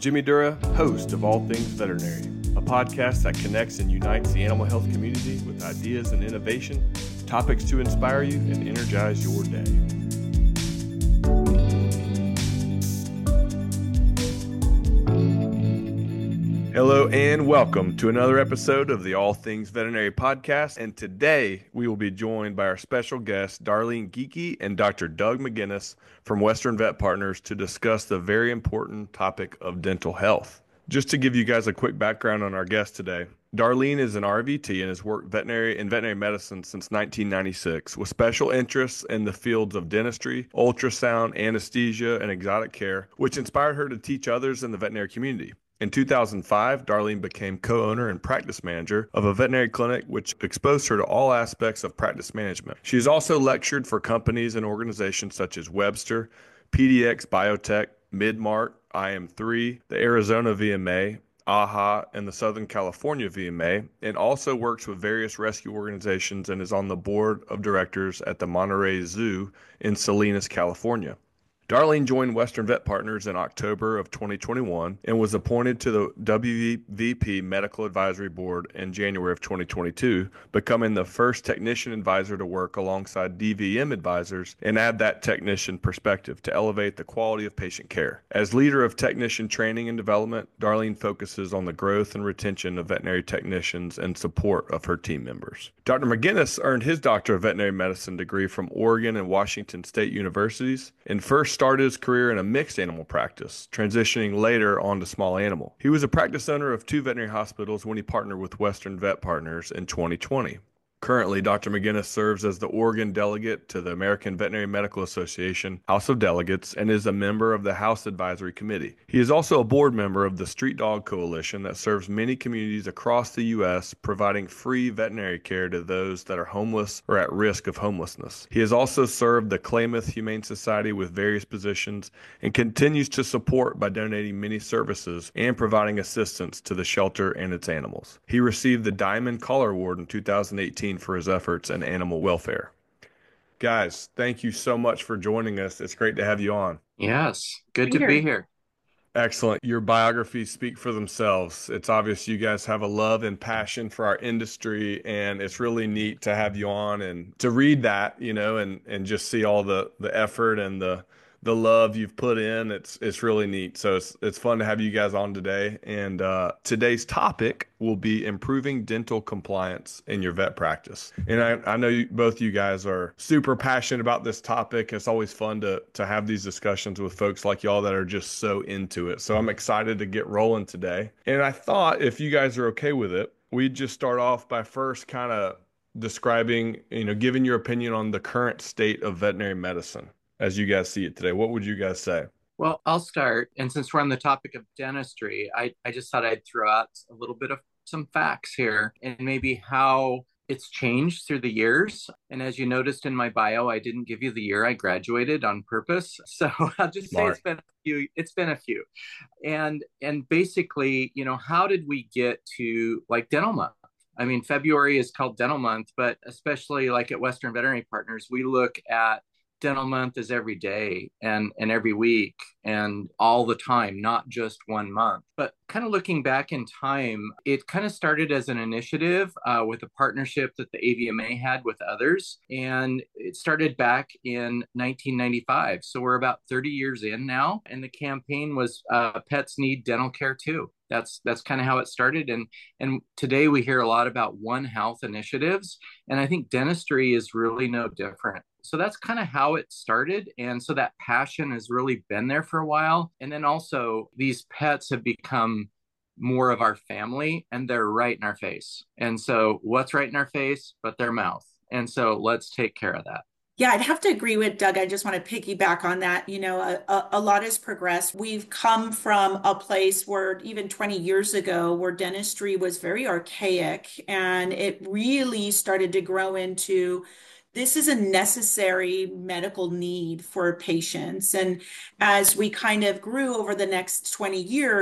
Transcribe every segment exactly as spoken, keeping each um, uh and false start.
Jimmy Dura, host of All Things Veterinary, a podcast that connects and unites the animal health community with ideas and innovation, topics to inspire you and energize your day. Hello and welcome to another episode of the All Things Veterinary podcast. And today we will be joined by our special guests, Darlene Geekie and Doctor Doug McGinnis from Western Vet Partners to discuss the very important topic of dental health. Just to give you guys a quick background on our guest today, Darlene is an R V T and has worked veterinary in veterinary medicine since nineteen ninety-six with special interests in the fields of dentistry, ultrasound, anesthesia, and exotic care, which inspired her to teach others in the veterinary community. In two thousand five, Darlene became co-owner and practice manager of a veterinary clinic, which exposed her to all aspects of practice management. She has also lectured for companies and organizations such as Webster, P D X Biotech, Midmart, I M three, the Arizona V M A, A H A, and the Southern California V M A, and also works with various rescue organizations and is on the board of directors at the Monterey Zoo in Salinas, California. Darlene joined Western Vet Partners in October of twenty twenty-one and was appointed to the W V P Medical Advisory Board in January of twenty twenty-two, becoming the first technician advisor to work alongside D V M advisors and add that technician perspective to elevate the quality of patient care. As leader of technician training and development, Darlene focuses on the growth and retention of veterinary technicians and support of her team members. Doctor McGinnis earned his Doctor of Veterinary Medicine degree from Oregon and Washington State Universities and first started his career in a mixed animal practice, transitioning later on to small animal. He was a practice owner of two veterinary hospitals when he partnered with Western Vet Partners in twenty twenty. Currently, Doctor McGinnis serves as the Oregon delegate to the American Veterinary Medical Association House of Delegates and is a member of the House Advisory Committee. He is also a board member of the Street Dog Coalition that serves many communities across the U S, providing free veterinary care to those that are homeless or at risk of homelessness. He has also served the Klamath Humane Society with various positions and continues to support by donating many services and providing assistance to the shelter and its animals. He received the Diamond Collar Award in two thousand eighteen for his efforts in animal welfare. Guys, thank you so much for joining us. It's great to have you on. Yes, good to be here. Excellent. Your biographies speak for themselves. It's obvious you guys have a love and passion for our industry, and it's really neat to have you on and to read that, you know, and, and just see all the, the effort and the the love you've put in. It's it's really neat. So it's it's fun to have you guys on today. And uh, today's topic will be improving dental compliance in your vet practice. And I, I know you, both you guys are super passionate about this topic. It's always fun to to have these discussions with folks like y'all that are just so into it. So I'm excited to get rolling today. And I thought if you guys are okay with it, we'd just start off by first kind of describing, you know, giving your opinion on the current state of veterinary medicine as you guys see it today. What would you guys say? Well, I'll start. And since we're on the topic of dentistry, I, I just thought I'd throw out a little bit of some facts here and maybe how it's changed through the years. And as you noticed in my bio, I didn't give you the year I graduated on purpose. So I'll just Smart. say it's been a few, it's been a few. And and basically, you know, how did we get to like dental month? I mean, February is called dental month, but especially like at Western Veterinary Partners, we look at dental month is every day and and every week and all the time, not just one month. But kind of looking back in time, it kind of started as an initiative uh, with a partnership that the A V M A had with others, and it started back in nineteen ninety-five. So we're about thirty years in now, and the campaign was uh, pets need dental care too. That's that's kind of how it started. And and today we hear a lot about One Health initiatives, and I think dentistry is really no different. So that's kind of how it started. And so that passion has really been there for a while. And then also these pets have become more of our family and they're right in our face. And so what's right in our face but their mouth? And so let's take care of that. Yeah, I'd have to agree with Doug. I just want to piggyback on that. You know, a, a, a lot has progressed. We've come from a place where even twenty years ago, where dentistry was very archaic, and it really started to grow into this is a necessary medical need for patients. And as we kind of grew over the next twenty years,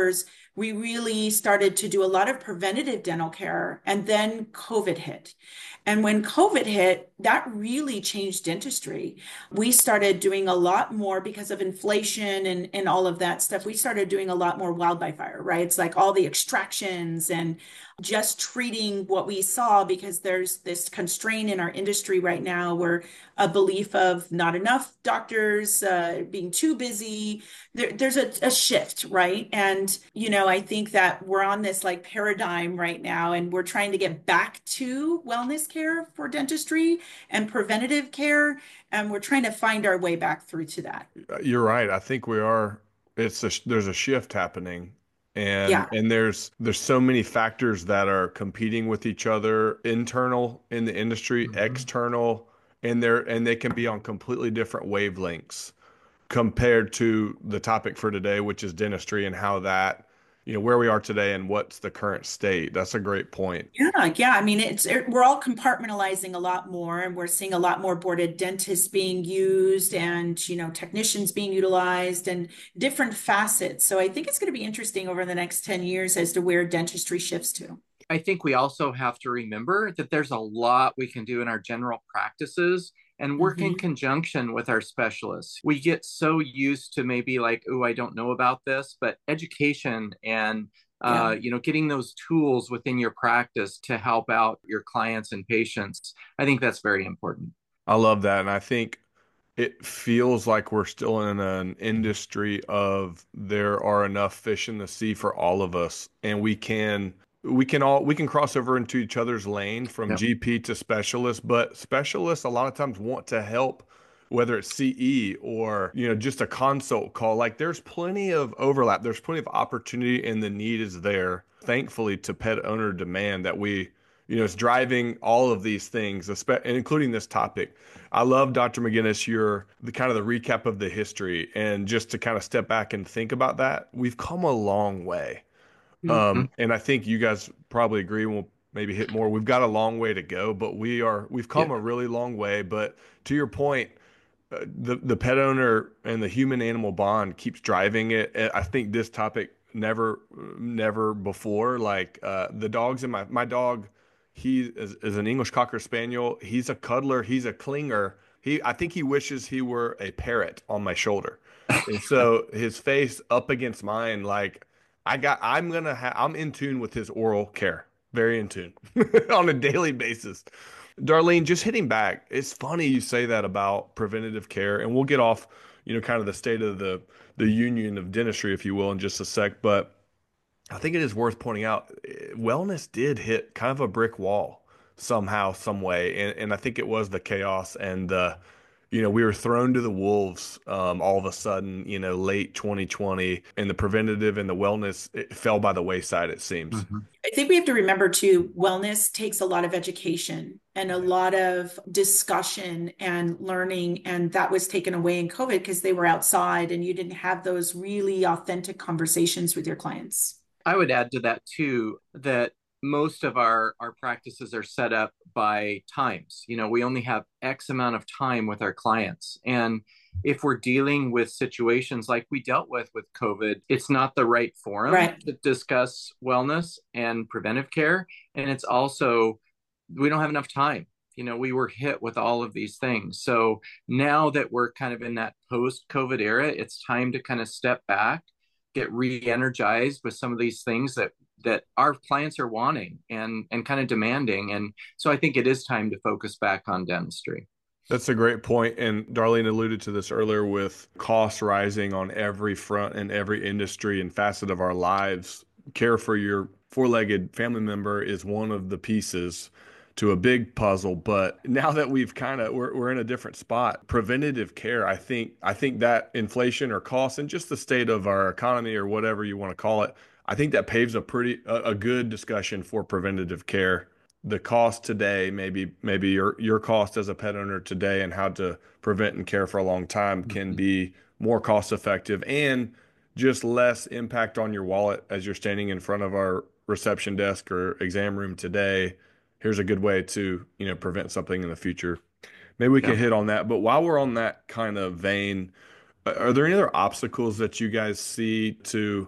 we really started to do a lot of preventative dental care. And then COVID hit. And when COVID hit, that really changed dentistry. We started doing a lot more because of inflation and, and all of that stuff. We started doing a lot more wild by fire, right? It's like all the extractions and just treating what we saw because there's this constraint in our industry right now where a belief of not enough doctors, uh, being too busy. There, there's a, a shift, right? And, you know, I think that we're on this like paradigm right now and we're trying to get back to wellness care for dentistry and preventative care. And we're trying to find our way back through to that. You're right. I think we are. It's a, there's a shift happening, and Yeah. and there's there's so many factors that are competing with each other, internal in the industry, Mhm. external, and they're and they can be on completely different wavelengths compared to the topic for today, which is dentistry and how that, you know, where we are today and what's the current state. That's a great point. Yeah, yeah. I mean, it's it, we're all compartmentalizing a lot more, and we're seeing a lot more boarded dentists being used, and you know, technicians being utilized, and different facets. So I think it's going to be interesting over the next ten years as to where dentistry shifts to. I think we also have to remember that there's a lot we can do in our general practices and work in Mhm. conjunction with our specialists. We get so used to maybe like, oh, I don't know about this, but education and Yeah. uh, you know, getting those tools within your practice to help out your clients and patients, I think that's very important. I love that, and I think it feels like we're still in an industry of there are enough fish in the sea for all of us, and we can we can all we can cross over into each other's lane from Yep. G P to specialist, but specialists a lot of times want to help, whether it's C E or you know just a consult call. Like there's plenty of overlap, there's plenty of opportunity, and the need is there. Thankfully, to pet owner demand that we you know, it's driving all of these things, espe- including this topic. I love Doctor McGinnis, your the kind of the recap of the history, and just to kind of step back and think about that. We've come a long way, Mhm. um, and I think you guys probably agree. We'll maybe hit more. We've got a long way to go, but we are we've Yeah. come a really long way. But to your point, uh, the the pet owner and the human animal bond keeps driving it. Uh, I think this topic never never before like uh the dogs in my my dog, he is, is an English Cocker Spaniel. He's a cuddler, he's a clinger. He I think he wishes he were a parrot on my shoulder. And so his face up against mine, like I got I'm gonna have I'm in tune with his oral care, very in tune on a daily basis. Darlene, just hitting back, it's funny you say that about preventative care, and we'll get off, you know, kind of the state of the the union of dentistry, if you will, in just a sec. But I think it is worth pointing out, eh, wellness did hit kind of a brick wall somehow, some way, and and I think it was the chaos and the, you know, we were thrown to the wolves um, all of a sudden, you know, late twenty twenty, and the preventative and the wellness it fell by the wayside, it seems. Mhm. I think we have to remember too, wellness takes a lot of education and a lot of discussion and learning. And that was taken away in COVID because they were outside and you didn't have those really authentic conversations with your clients. I would add to that too that most of our our practices are set up by times. You know, we only have X amount of time with our clients. And if we're dealing with situations like we dealt with with COVID, it's not the right forum Right. to discuss wellness and preventive care. And it's also, we don't have enough time. You know, we were hit with all of these things. So now that we're kind of in that post COVID era, it's time to kind of step back, get re-energized with some of these things that that our clients are wanting and and kind of demanding. And so I think it is time to focus back on dentistry. That's a great point. And Darlene alluded to this earlier with costs rising on every front in every industry and facet of our lives. Care for your four-legged family member is one of the pieces to a big puzzle. But now that we've kind of we're, we're in a different spot, preventative care, I think I think that inflation or cost and just the state of our economy or whatever you want to call it, I think that paves a pretty a, a good discussion for preventative care. The cost today, maybe maybe your your cost as a pet owner today and how to prevent and care for a long time can Mhm. be more cost effective and just less impact on your wallet as you're standing in front of our reception desk or exam room today. Here's a good way to, you know, prevent something in the future. Maybe we can Yeah. hit on that. But while we're on that kind of vein, are there any other obstacles that you guys see to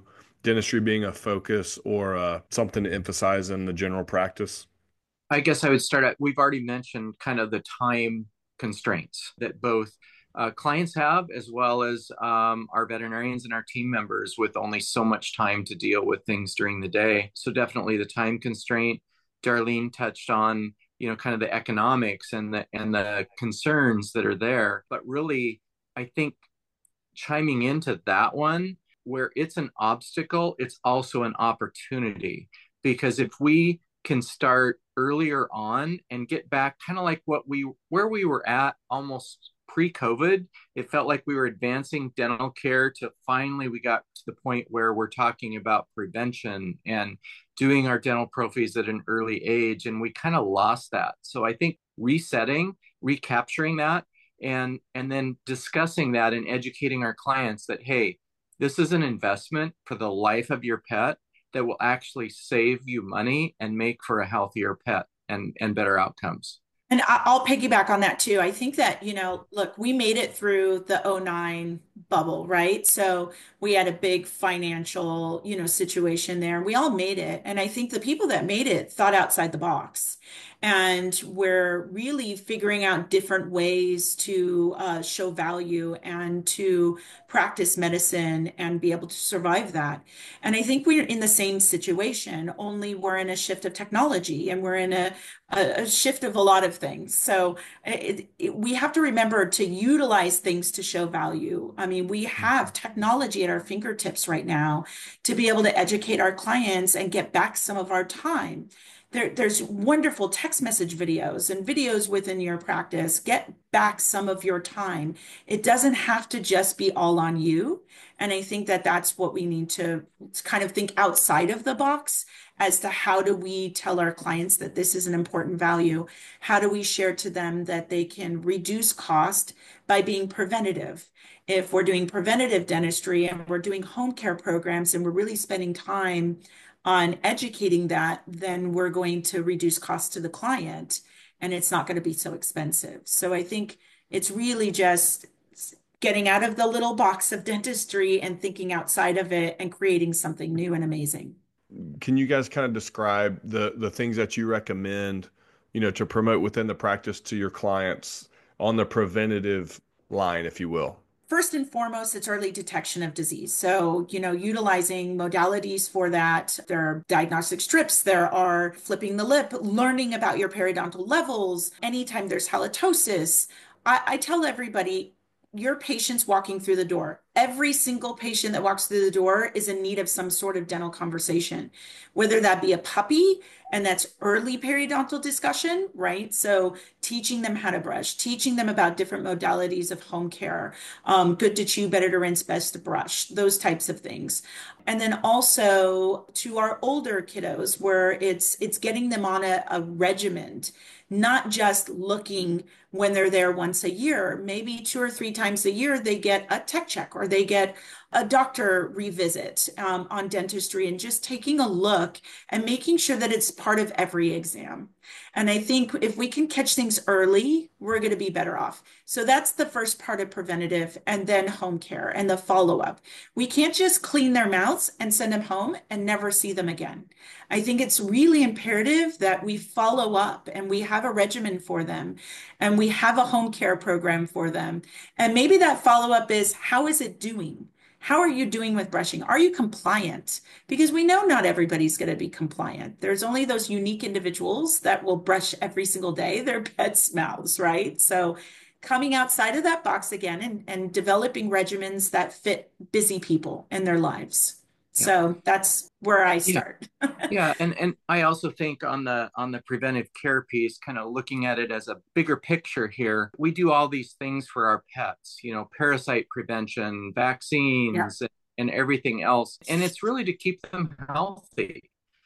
dentistry being a focus or uh, something to emphasize in the general practice? I guess I would start at, we've already mentioned kind of the time constraints that both uh, clients have, as well as um, our veterinarians and our team members, with only so much time to deal with things during the day. So definitely the time constraint. Darlene touched on, you know, kind of the economics and the and the concerns that are there. But really, I think chiming into that one, where it's an obstacle, it's also an opportunity. Because if we can start earlier on and get back kind of like what we where we were at almost pre-COVID, it felt like we were advancing dental care to finally we got to the point where we're talking about prevention and doing our dental prophies at an early age, and we kind of lost that. So I think resetting, recapturing that, and and then discussing that and educating our clients that, hey, this is an investment for the life of your pet that will actually save you money and make for a healthier pet and and better outcomes. And I- I'll piggyback on that too. I think that, you know, look, we made it through the oh nine bubble, right? So we had a big financial, you know, situation there. We all made it. And I think the people that made it thought outside the box. And we're really figuring out different ways to uh, show value and to practice medicine and be able to survive that. And I think we're in the same situation, only we're in a shift of technology and we're in a a, a shift of a lot of things. So it, it, we have to remember to utilize things to show value. I mean, we have technology at our fingertips right now to be able to educate our clients and get back some of our time. There, there's wonderful text message videos and videos within your practice. Get back some of your time. It doesn't have to just be all on you. And I think that that's what we need to kind of think outside of the box as to how do we tell our clients that this is an important value? How do we share to them that they can reduce cost by being preventative? If we're doing preventative dentistry and we're doing home care programs and we're really spending time on educating that, then we're going to reduce costs to the client and it's not going to be so expensive. So I think it's really just getting out of the little box of dentistry and thinking outside of it and creating something new and amazing. Can you guys kind of describe the the things that you recommend, you know, to promote within the practice to your clients on the preventative line, if you will? First and foremost, it's early detection of disease. So, you know, utilizing modalities for that. There are diagnostic strips, there are flipping the lip, learning about your periodontal levels. Anytime there's halitosis, I, I tell everybody, your patient's walking through the door. Every single patient that walks through the door is in need of some sort of dental conversation, whether that be a puppy, and that's early periodontal discussion, right? So teaching them how to brush, teaching them about different modalities of home care, um, good to chew, better to rinse, best to brush, those types of things. And then also to our older kiddos, where it's it's getting them on a, a regimen, not just looking when they're there once a year. Maybe two or three times a year, they get a tech check or they get a doctor revisit um, on dentistry, and just taking a look and making sure that it's part of every exam. And I think if we can catch things early, we're going to be better off. So that's the first part of preventative, and then home care and the follow-up. We can't just clean their mouths and send them home and never see them again. I think it's really imperative that we follow up and we have a regimen for them and we have a home care program for them. And maybe that follow-up is, how is it doing? How are you doing with brushing? Are you compliant? Because we know not everybody's going to be compliant. There's only those unique individuals that will brush every single day their pets' mouths, right? So coming outside of that box again and, and developing regimens that fit busy people in their lives. Yeah. So that's where I Yeah. start. Yeah, and and I also think on the on the preventive care piece, kind of looking at it as a bigger picture here, we do all these things for our pets, you know, parasite prevention, Yeah. vaccines, and, and everything else, and it's really to keep them healthy.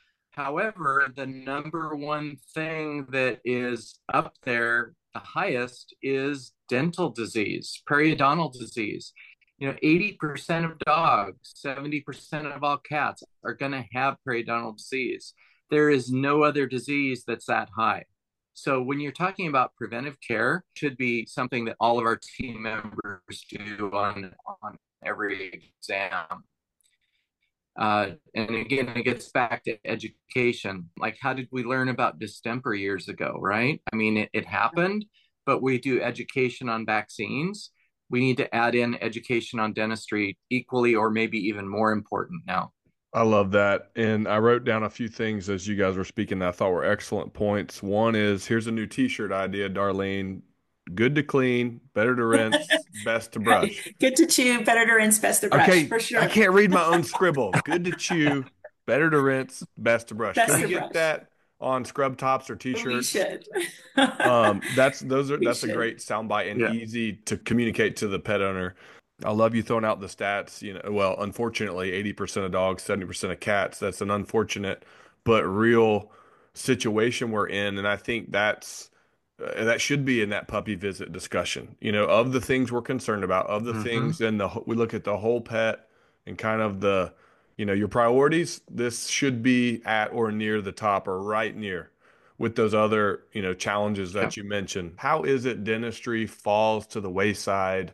However, the number one thing that is up there the highest is dental disease, periodontal disease. You know, eighty percent of dogs, seventy percent of all cats are going to have periodontal disease. There is no other disease that's that high. So when you're talking about preventive care, it should be something that all of our team members do on, on every exam. Uh, and again, it gets back to education. Like, how did we learn about distemper years ago, right? I mean, it, it happened, but we do education on vaccines. We need to add in education on dentistry equally or maybe even more important now. I love that. And I wrote down a few things as you guys were speaking that I thought were excellent points. One is here's a new t-shirt idea, Darlene. Good to clean, better to rinse, best to Right. brush. Good to chew, better to rinse, best to brush, Okay, for I sure. can't read my own scribble. Good to chew, better to rinse, best to brush. Can Best we to get brush. that on scrub tops or We t-shirts? should. Um, that's those are We that's a should. great soundbite and Yeah. easy to communicate to the pet owner. I love you throwing out the stats. You know, well, unfortunately, eighty percent of dogs, seventy percent of cats. That's an unfortunate but real situation we're in, and I think that's uh, that should be in that puppy visit discussion. You know, of the things we're concerned about, of the Mm-hmm. things, and the we look at the whole pet and kind of the, you know, your priorities. This should be at or near the top or right near with those other, you know, challenges Yeah. that you mentioned. How is it dentistry falls to the wayside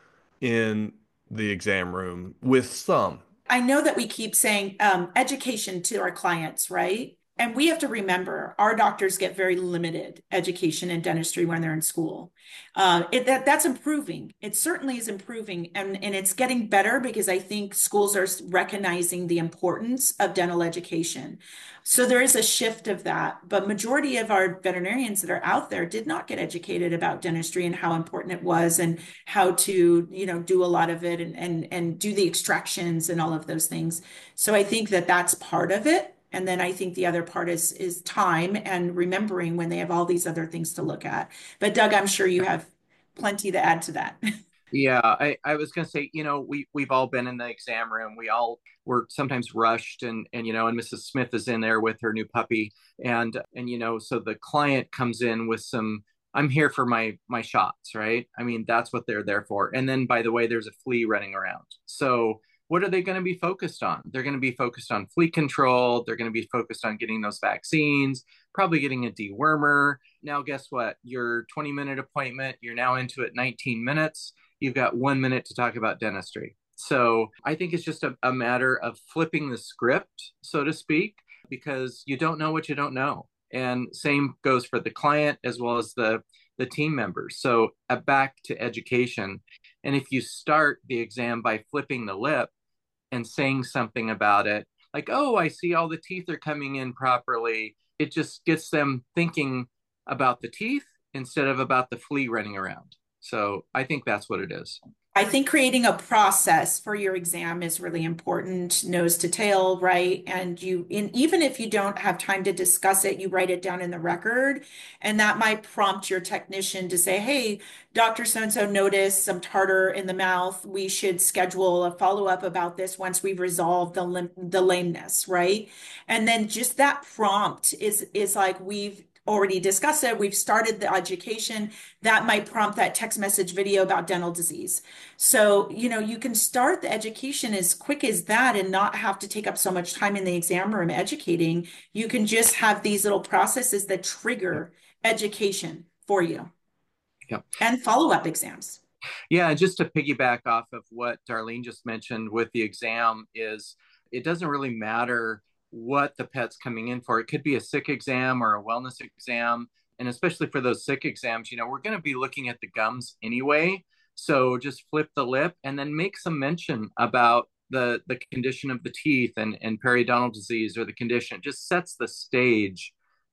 in the exam room with some? I know that we keep saying um, education to our clients, right? And we have to remember our doctors get very limited education in dentistry when they're in school. Uh, it, that, that's improving. It certainly is improving, and, and it's getting better because I think schools are recognizing the importance of dental education. So there is a shift of that. But majority of our veterinarians that are out there did not get educated about dentistry and how important it was and how to, you know, do a lot of it and and and do the extractions and all of those things. So I think that that's part of it. And then I think the other part is is time and remembering when they have all these other things to look at. But Doug, I'm sure you have plenty to add to that. Yeah, I, I was gonna say, you know, we we've all been in the exam room. We all were sometimes rushed, and and you know, and Missus Smith is in there with her new puppy, and and you know, so the client comes in with some, I'm here for my my shots, right? I mean, that's what they're there for. And then by the way, there's a flea running around. So what are they going to be focused on? They're going to be focused on flea control. They're going to be focused on getting those vaccines, probably getting a dewormer. Now, guess what? Your twenty minute appointment, you're now into it nineteen minutes. You've got one minute to talk about dentistry. So I think it's just a, a matter of flipping the script, so to speak, because you don't know what you don't know. And same goes for the client as well as the, the team members. So uh, back to education. And if you start the exam by flipping the lip and saying something about it, like, oh, I see all the teeth are coming in properly, it just gets them thinking about the teeth instead of about the flea running around. So I think that's what it is. I think creating a process for your exam is really important, nose to tail, right? And you, in, even if you don't have time to discuss it, you write it down in the record, and that might prompt your technician to say, "Hey, Doctor So-and-so noticed some tartar in the mouth. We should schedule a follow-up about this once we've resolved the lim the lameness," right? And then just that prompt is is like we've already discussed it. We've started the education that might prompt that text message video about dental disease. So, you know, you can start the education as quick as that and not have to take up so much time in the exam room educating. You can just have these little processes that trigger education for you Yeah. and follow-up exams. Yeah. Just to piggyback off of what Darlene just mentioned with the exam is it doesn't really matter what the pet's coming in for. It could be a sick exam or a wellness exam. And especially for those sick exams, you know, we're going to be looking at the gums anyway. So just flip the lip and then make some mention about the the condition of the teeth and, and periodontal disease or the condition. It just sets the stage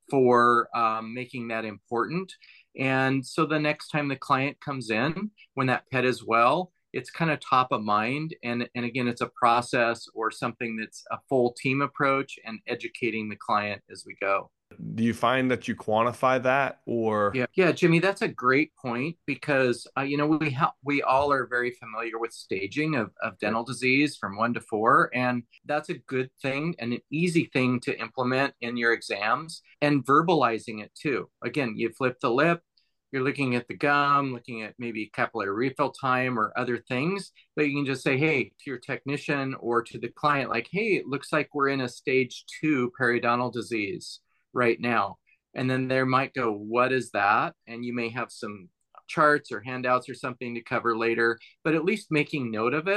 for um, making that important. And so the next time the client comes in, when that pet is well, it's kind of top of mind. And, and again, it's a process or something that's a full team approach and educating the client as we go. Do you find that you quantify that or? Yeah, yeah, Jimmy, that's a great point because uh, you know we ha- we all are very familiar with staging of, of dental disease from one to four, and that's a good thing and an easy thing to implement in your exams and verbalizing it too. Again, you flip the lip, you're looking at the gum, looking at maybe capillary refill time or other things, but you can just say, hey, to your technician or to the client, like, hey, it looks like we're in a stage two periodontal disease right now. And then there might go, what is that? And you may have some charts or handouts or something to cover later, but at least making note of it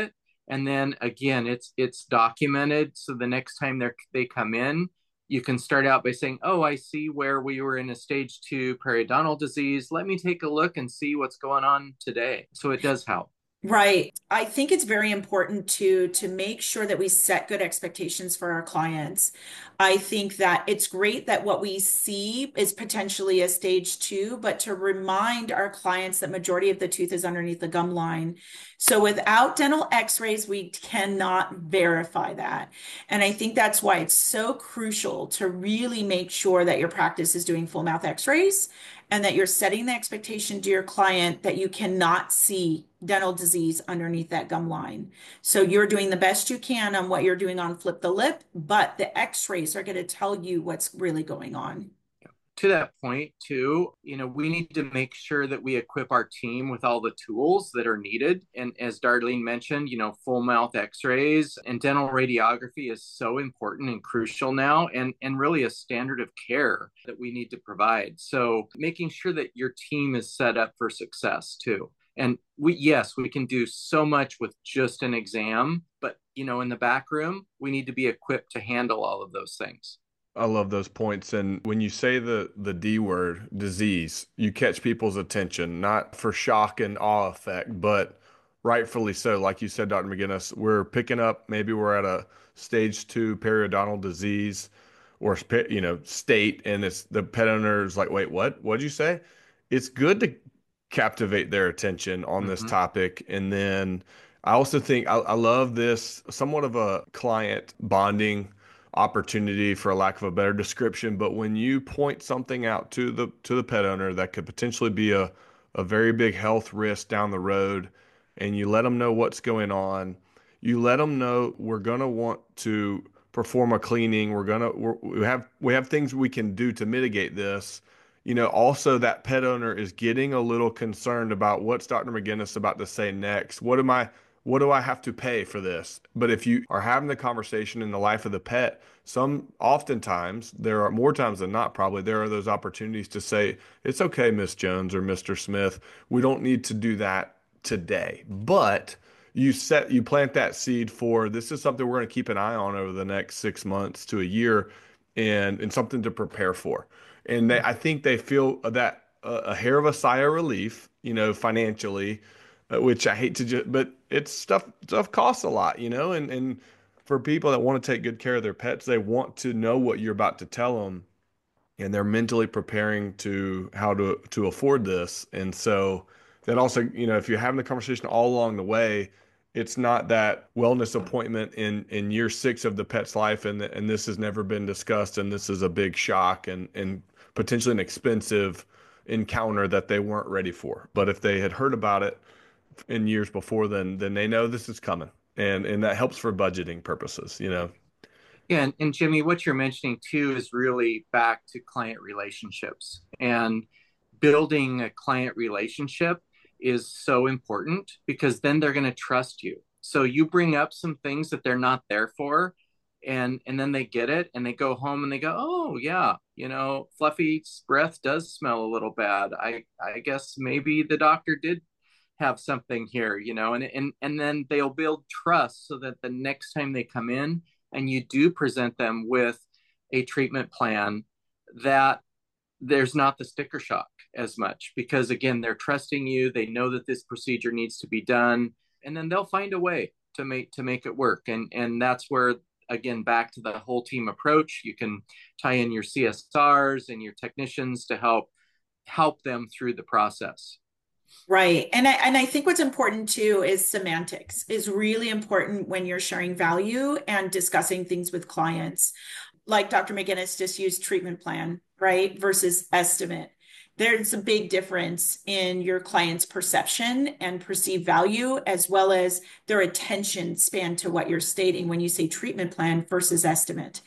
And then again, it's it's documented. So the next time they they come in, you can start out by saying, oh, I see where we were in a stage two periodontal disease. Let me take a look and see what's going on today. So it does help. Right. I think it's very important to to make sure that we set good expectations for our clients. I think that it's great that what we see is potentially a stage two, but to remind our clients that majority of the tooth is underneath the gum line. So without dental x-rays, we cannot verify that. And I think that's why it's so crucial to really make sure that your practice is doing full mouth x-rays and that you're setting the expectation to your client that you cannot see dental disease underneath that gum line. So you're doing the best you can on what you're doing on Flip the Lip, but the x-rays are going to tell you what's really going on. To that point too, you know, we need to make sure that we equip our team with all the tools that are needed. And as Darlene mentioned, you know, full mouth x-rays and dental radiography is so important and crucial now, and, and really a standard of care that we need to provide. So making sure that your team is set up for success too. And we, yes, we can do so much with just an exam, but, you know, in the back room, we need to be equipped to handle all of those things. I love those points. And when you say the the D word, disease, you catch people's attention, not for shock and awe effect, but rightfully so. Like you said, Doctor McGinnis, we're picking up, maybe we're at a stage two periodontal disease or, you know, state, and it's the pet owner's like, wait, what? What'd you say? It's good to captivate their attention on mm-hmm. this topic. And then I also think I, I love this somewhat of a client bonding opportunity, for lack of a better description. But when you point something out to the to the pet owner that could potentially be a, a very big health risk down the road, and you let them know what's going on, you let them know we're going to want to perform a cleaning, we're going to we're, we have we have things we can do to mitigate this. You know, also that pet owner is getting a little concerned about what's Doctor McGinnis about to say next. What am I What do I have to pay for this? But if you are having the conversation in the life of the pet, some oftentimes, there are more times than not, probably, there are those opportunities to say, it's okay, Miss Jones or Mister Smith, we don't need to do that today. But you set, you plant that seed for, this is something we're going to keep an eye on over the next six months to a year, and, and something to prepare for. And they, I think they feel that uh, a hair of a sigh of relief, you know, financially, uh, which I hate to just, but it's stuff, stuff costs a lot, you know, and, and for people that want to take good care of their pets, they want to know what you're about to tell them, and they're mentally preparing to how to, to afford this. And so that also, you know, if you're having the conversation all along the way, it's not that wellness appointment in, in year six of the pet's life, and and this has never been discussed, and this is a big shock and, and potentially an expensive encounter that they weren't ready for. But if they had heard about it in years before, then then they know this is coming, and and that helps for budgeting purposes, you know. Yeah, and, and Jimmy, what you're mentioning too is really back to client relationships, and building a client relationship is so important, because then they're going to trust you. So you bring up some things that they're not there for, and and then they get it, and they go home and they go, oh yeah, you know, Fluffy's breath does smell a little bad. I I guess maybe the doctor did have something here, you know, and and and then they'll build trust, so that the next time they come in and you do present them with a treatment plan, that there's not the sticker shock as much, because again, they're trusting you. They know that this procedure needs to be done, and then they'll find a way to make to make it work. And and that's where, again, back to the whole team approach, you can tie in your C S Rs and your technicians to help help them through the process. Right. And I, and I think what's important too is semantics is really important when you're sharing value and discussing things with clients. Like Doctor McGinnis just used treatment plan, right, versus estimate. There's a big difference in your client's perception and perceived value, as well as their attention span to what you're stating when you say treatment plan versus estimate.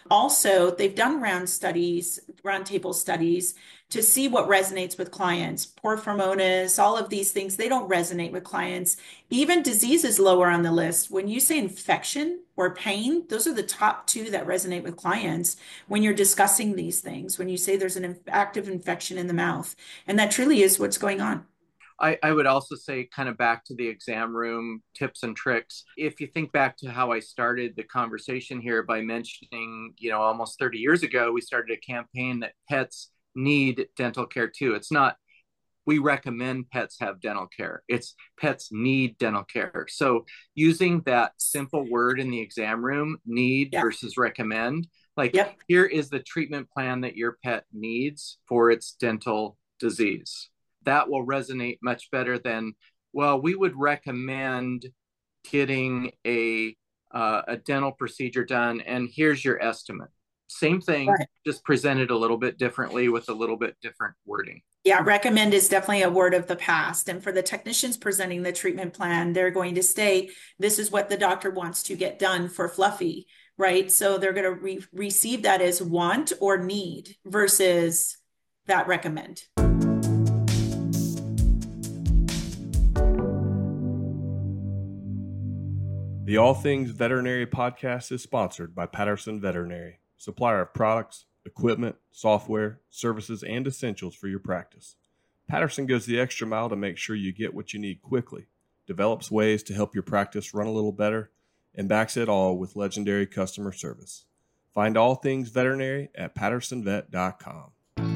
Also, they've done round studies, round table studies to see what resonates with clients. Porphyromonas, all of these things, they don't resonate with clients. Even disease is lower on the list. When you say infection or pain, those are the top two that resonate with clients when you're discussing these things, when you say there's an active infection in the mouth. And that truly is what's going on. I, I would also say, kind of back to the exam room tips and tricks. If you think back to how I started the conversation here by mentioning, you know, almost thirty years ago, we started a campaign that pets need dental care too. It's not we recommend pets have dental care. It's pets need dental care. So using that simple word in the exam room, need Yeah. versus recommend, like Yep. here is the treatment plan that your pet needs for its dental disease. That will resonate much better than, well, we would recommend getting a uh, a dental procedure done, and here's your estimate. Same thing, Right. just presented a little bit differently with a little bit different wording. Yeah, recommend is definitely a word of the past. And for the technicians presenting the treatment plan, they're going to state, this is what the doctor wants to get done for Fluffy, right? So they're going to re receive that as want or need versus that recommend. The All Things Veterinary podcast is sponsored by Patterson Veterinary, supplier of products, equipment, software, services, and essentials for your practice. Patterson goes the extra mile to make sure you get what you need quickly, develops ways to help your practice run a little better, and backs it all with legendary customer service. Find All Things Veterinary at patterson vet dot com.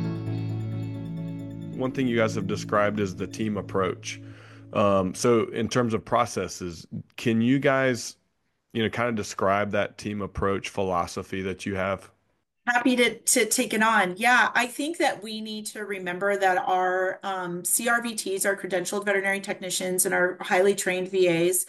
One thing you guys have described is the team approach. Um, so in terms of processes, can you guys, you know, kind of describe that team approach philosophy that you have? Happy to, to take it on. Yeah, I think that we need to remember that our um, C R V Ts, our credentialed veterinary technicians, and our highly trained V As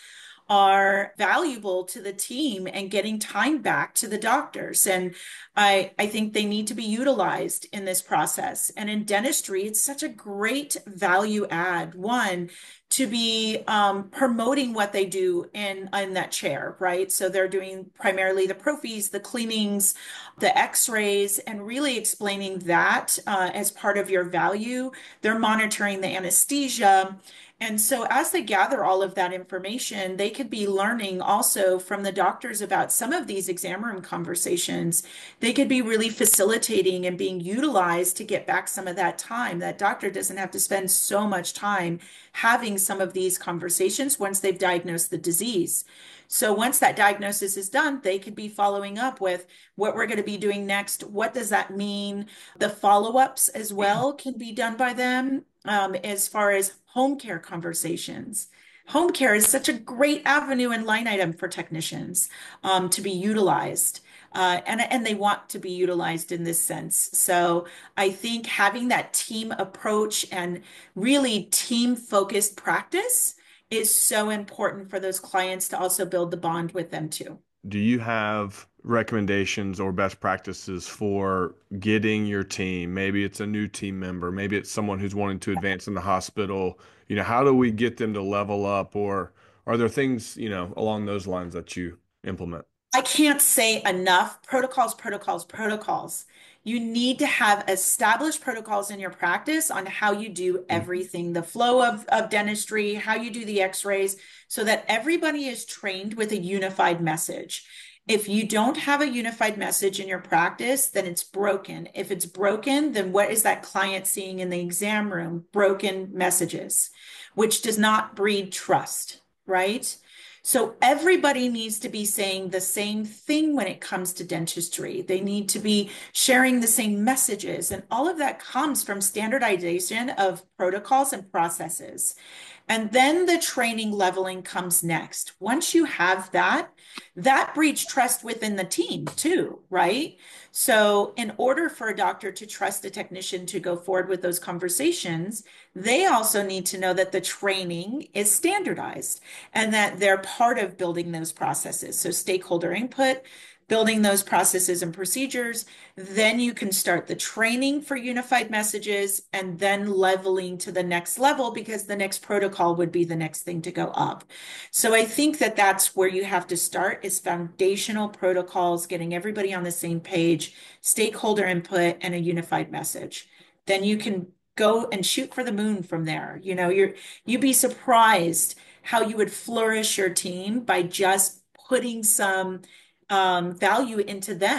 are valuable to the team and getting time back to the doctors. And I, I think they need to be utilized in this process. And in dentistry, it's such a great value add. One, to be um, promoting what they do in, in that chair, right? So they're doing primarily the prophies, the cleanings, the x-rays, and really explaining that uh, as part of your value. They're monitoring the anesthesia. And so as they gather all of that information, they could be learning also from the doctors about some of these exam room conversations. They could be really facilitating and being utilized to get back some of that time. That doctor doesn't have to spend so much time having some of these conversations once they've diagnosed the disease. So once that diagnosis is done, they could be following up with what we're going to be doing next. What does that mean? The follow-ups as well can be done by them um, as far as home care conversations. Home care is such a great avenue and line item for technicians um, to be utilized. Uh, and, and they want to be utilized in this sense. So I think having that team approach and really team-focused practice is so important for those clients to also build the bond with them too. Do you have recommendations or best practices for getting your team? Maybe it's a new team member, maybe it's someone who's wanting to advance in the hospital. You know, how do we get them to level up, or are there things, you know, along those lines that you implement? I can't say enough protocols, protocols, protocols. You need to have established protocols in your practice on how you do everything, the flow of, of dentistry, how you do the x-rays, so that everybody is trained with a unified message. If you don't have a unified message in your practice, then it's broken. If it's broken, then what is that client seeing in the exam room? Broken messages, which does not breed trust, right? So everybody needs to be saying the same thing when it comes to dentistry. They need to be sharing the same messages, and all of that comes from standardization of protocols and processes. And then the training leveling comes next. Once you have that, that breeds trust within the team too, right? So in order for a doctor to trust a technician to go forward with those conversations, they also need to know that the training is standardized and that they're part of building those processes. So stakeholder input, building those processes and procedures, then you can start the training for unified messages and then leveling to the next level, because the next protocol would be the next thing to go up. So I think that that's where you have to start, is foundational protocols, getting everybody on the same page, stakeholder input, and a unified message. Then you can go and shoot for the moon from there. You know, you're you'd be surprised how you would flourish your team by just putting some um, value into them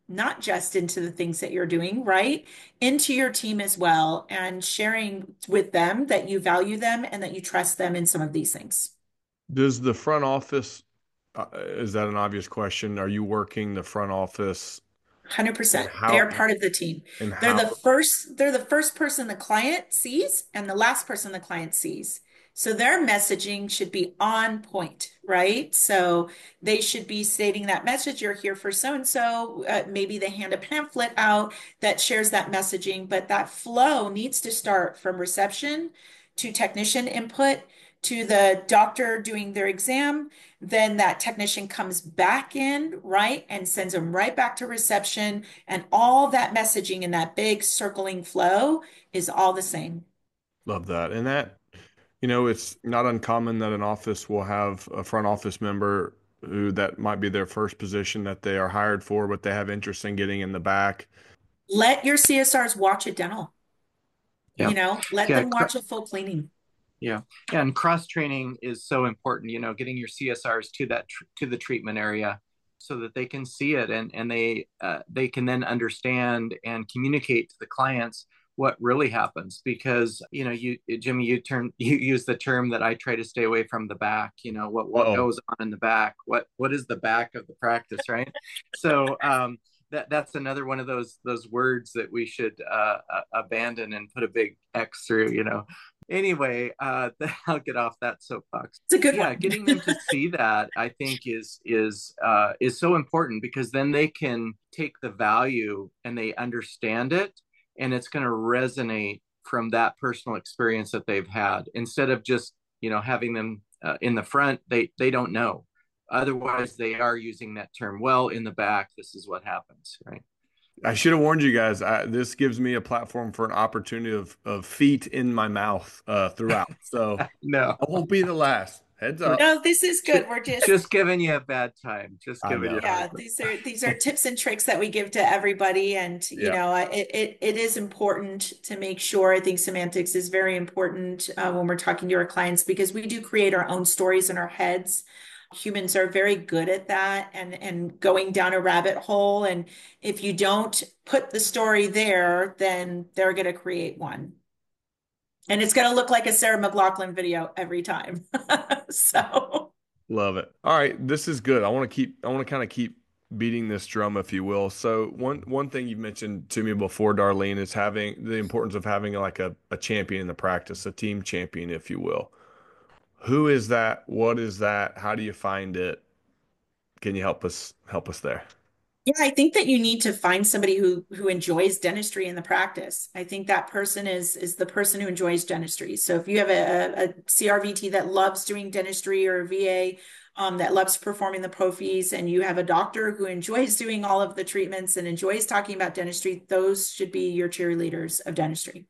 not just into the things that you're doing, right? Into your team as well, and sharing with them that you value them and that you trust them in some of these things. Does the front office, uh, is that an obvious question? Are you working the front office and one hundred percent. They how are part of the team. and They're how the first, they're the first person the client sees and the last person the client sees. So their messaging should be on point, right? So they should be stating that message, you're here for so and so. Uh, maybe they hand a pamphlet out that shares that messaging, but that flow needs to start from reception to technician input to the doctor doing their exam. Then that technician comes back in, right, and sends them right back to reception. And all that messaging in that big circling flow is all the same. love that? And that, you know, it's not uncommon that an office will have a front office member who that might be their first position that they are hired for, but they have interest in getting in the back. Let your C S Rs watch a dental, Yeah. you know, let Yeah. them watch a full cleaning. Yeah. And cross training is so important, you know, getting your C S Rs to that, tr- to the treatment area so that they can see it and, and they, uh, they can then understand and communicate to the clients what really happens. Because, you know, you, Jimmy, you turn, you use the term that I try to stay away from, the back, you know, what, what Uh-oh. goes on in the back, what, what is the back of the practice, right? So, um, that that's another one of those those words that we should uh, uh, abandon and put a big X through, you know. Anyway, uh, I'll get off that soapbox. It's a good Yeah, one. getting them to see that, I think, is is uh, is so important because then they can take the value and they understand it, and it's going to resonate from that personal experience that they've had instead of just you know having them uh, in the front. They they don't know. Otherwise, they are using that term. Well, in the back, this is what happens, right? I should have warned you guys. I, this gives me a platform for an opportunity of of feet in my mouth uh, throughout. So No, I won't be the last. Heads we're up. No, this is good. We're just, just giving you a bad time. Just I giving you know. a hard yeah, time. these are these are tips and tricks that we give to everybody. And, you Yeah. know, it, it, it is important to make sure. I think semantics is very important uh, when we're talking to our clients because we do create our own stories in our heads. Humans are very good at that and, and going down a rabbit hole. And if you don't put the story there, then they're going to create one. And it's going to look like a Sarah McLachlan video every time. So, Love it. All right, this is good. I want to keep I want to kind of keep beating this drum, if you will. So one one thing you've mentioned to me before, Darlene, is having the importance of having like a, a champion in the practice, a team champion, if you will. Who is that? What is that? How do you find it? Can you help us help us there? yeah, I think that you need to find somebody who who enjoys dentistry in the practice. I think that person is is the person who enjoys dentistry. So if you have a, a C R V T that loves doing dentistry or a V A um, that loves performing the prophies, and you have a doctor who enjoys doing all of the treatments and enjoys talking about dentistry, those should be your cheerleaders of dentistry.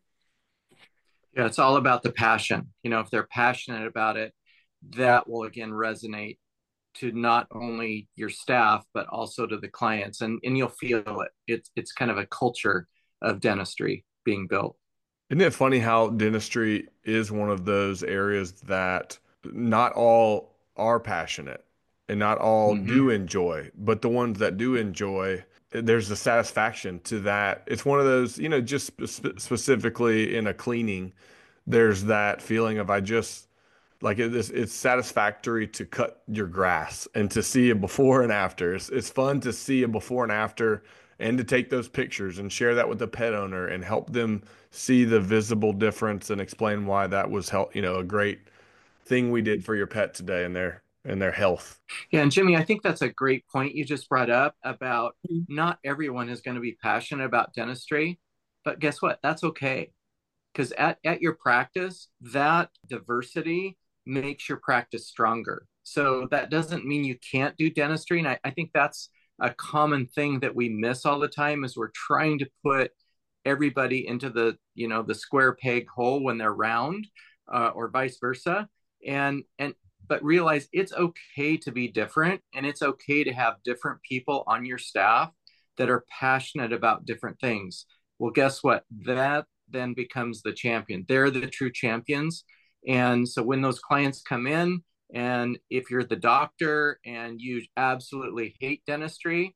Yeah, it's all about the passion. You know, if they're passionate about it, that will again resonate to not only your staff but also to the clients, and and you'll feel it. It's it's kind of a culture of dentistry being built. Isn't it funny how dentistry is one of those areas that not all are passionate and not all Mm-hmm. do enjoy, but the ones that do enjoy, there's a satisfaction to that. It's one of those, you know, just spe specifically in a cleaning, there's that feeling of I just like it is it's satisfactory to cut your grass and to see a before and after. It's, it's fun to see a before and after and to take those pictures and share that with the pet owner and help them see the visible difference and explain why that was help, you know, a great thing we did for your pet today and their and their health. Yeah, and Jimmy, I think that's a great point you just brought up about Mhm. not everyone is going to be passionate about dentistry, but guess what? That's okay. Because at, at your practice, that diversity makes your practice stronger. So that doesn't mean you can't do dentistry. And I, I think that's a common thing that we miss all the time is we're trying to put everybody into the, you know, the square peg hole when they're round, uh, or vice versa. And, and, but realize it's okay to be different and it's okay to have different people on your staff that are passionate about different things. Well, guess what? That then becomes the champion. They're the true champions. And so when those clients come in, and if you're the doctor and you absolutely hate dentistry,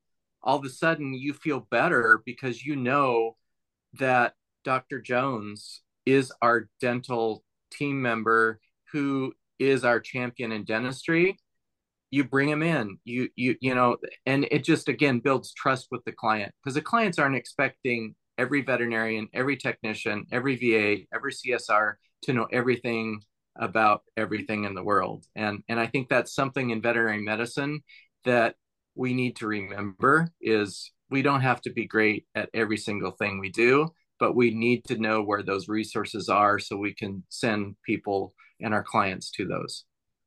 all of a sudden you feel better because you know that Doctor Jones is our dental team member who is our champion in dentistry. You bring him in, you you you know, and it just again builds trust with the client, because the clients aren't expecting every veterinarian, every technician, every V A, every C S R to know everything about everything in the world. And and I think that's something in veterinary medicine that we need to remember, is we don't have to be great at every single thing we do, but we need to know where those resources are so we can send people and our clients to those.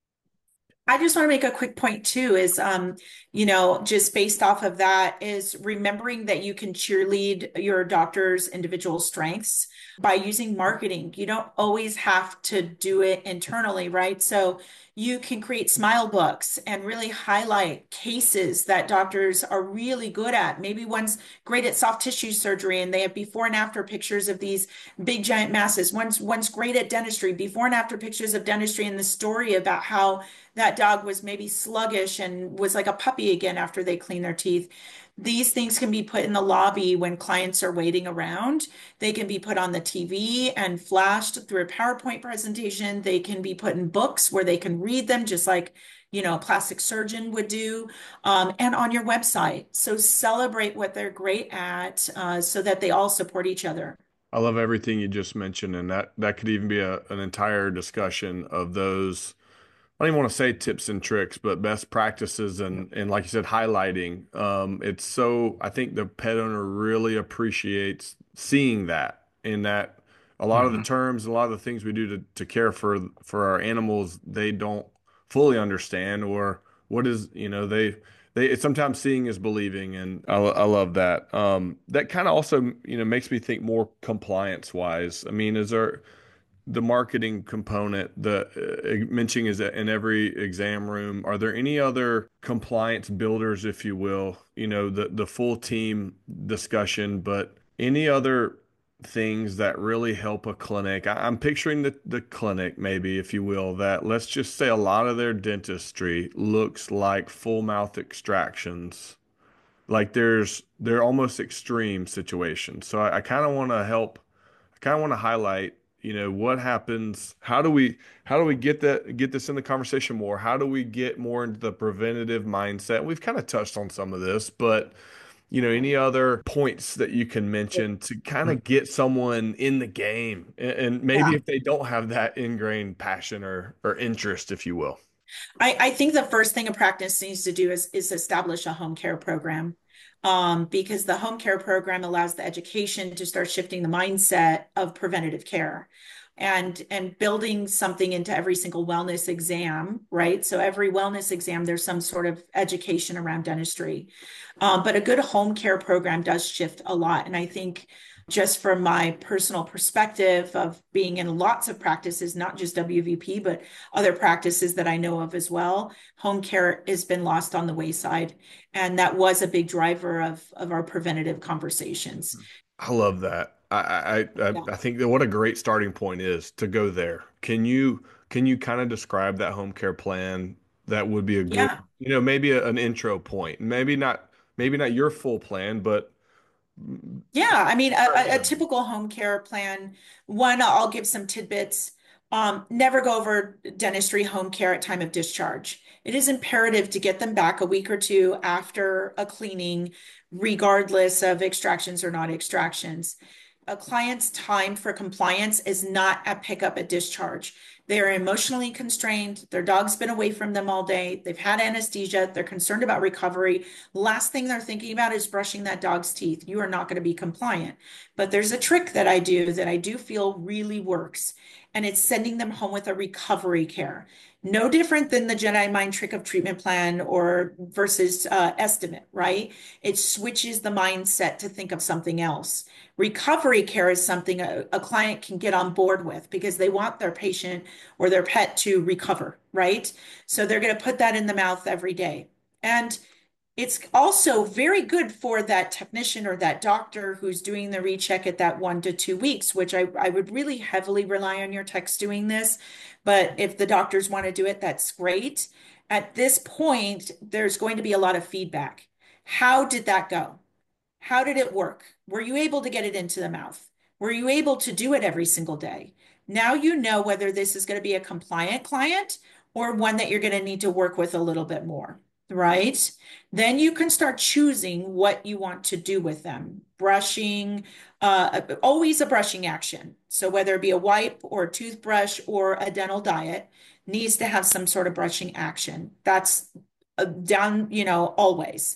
I just want to make a quick point too, is um, you know, just based off of that, is remembering that you can cheerlead your doctor's individual strengths by using marketing. You don't always have to do it internally, right? So you can create smile books and really highlight cases that doctors are really good at. Maybe one's great at soft tissue surgery and they have before and after pictures of these big giant masses. One's one's great at dentistry, before and after pictures of dentistry, and the story about how that dog was maybe sluggish and was like a puppy again after they clean their teeth. These things can be put in the lobby when clients are waiting around. They can be put on the T V and flashed through a PowerPoint presentation. They can be put in books where they can read them, just like, you know, a plastic surgeon would do, um, and on your website. So celebrate what they're great at, uh, so that they all support each other. I love everything you just mentioned, and that that could even be a, an entire discussion of those. I don't even want to say tips and tricks, but best practices and and like you said, highlighting. Um, it's so I think the pet owner really appreciates seeing that, in that a lot of the Mm-hmm. terms, a lot of the things we do to to care for for our animals, they don't fully understand, or what is, you know, they they sometimes seeing is believing, and I, lo- I love that. Um, that kind of also, you know, makes me think more compliance wise. I mean, is there the marketing component, the uh, mentioning is in every exam room. Are there any other compliance builders, if you will, you know, the the full team discussion, but any other things that really help a clinic? I, I'm picturing the the clinic, maybe, if you will, that let's just say a lot of their dentistry looks like full mouth extractions. Like there's they're almost extreme situations. So I, I kind of want to help I kind of want to highlight, you know, what happens, how do we how do we get that get this in the conversation more? How do we get more into the preventative mindset? We've kind of touched on some of this, but you know, any other points that you can mention to kind of get someone in the game, and, and maybe Yeah. if they don't have that ingrained passion or or interest, if you will. I, I think the first thing a practice needs to do is, is establish a home care program, um, because the home care program allows the education to start shifting the mindset of preventative care, and and building something into every single wellness exam, right? So every wellness exam, there's some sort of education around dentistry. Um, but a good home care program does shift a lot. And I think, just from my personal perspective of being in lots of practices, not just W V P, but other practices that I know of as well, home care has been lost on the wayside. And that was a big driver of, of our preventative conversations. I love that. I, I I Yeah. I think that what a great starting point is to go there. Can you can you kind of describe that home care plan? That would be a good, Yeah. you know, maybe a, an intro point. Maybe not maybe not your full plan, but Yeah, I mean, a, a a typical home care plan, one, I'll give some tidbits. Um, never go over dentistry home care at time of discharge. It is imperative to get them back a week or two after a cleaning, regardless of extractions or not extractions. A client's time for compliance is not at pickup at discharge. They are emotionally constrained. Their dog's been away from them all day. They've had anesthesia. They're concerned about recovery. Last thing they're thinking about is brushing that dog's teeth. You are not going to be compliant. But there's a trick that I do that I do feel really works, and it's sending them home with a recovery care. No different than the Jedi mind trick of treatment plan or versus uh, estimate, right? It switches the mindset to think of something else. Recovery care is something a, a client can get on board with because they want their patient or their pet to recover, right? So they're going to put that in the mouth every day. And it's also very good for that technician or that doctor who's doing the recheck at that one to two weeks, which I, I would really heavily rely on your techs doing this. But if the doctors want to do it, that's great. At this point, there's going to be a lot of feedback. How did that go? How did it work? Were you able to get it into the mouth? Were you able to do it every single day? Now you know whether this is going to be a compliant client or one that you're going to need to work with a little bit more, right? Then you can start choosing what you want to do with them. Brushing, uh, always a brushing action. So whether it be a wipe or a toothbrush or a dental diet needs to have some sort of brushing action. That's uh, down, you know, always.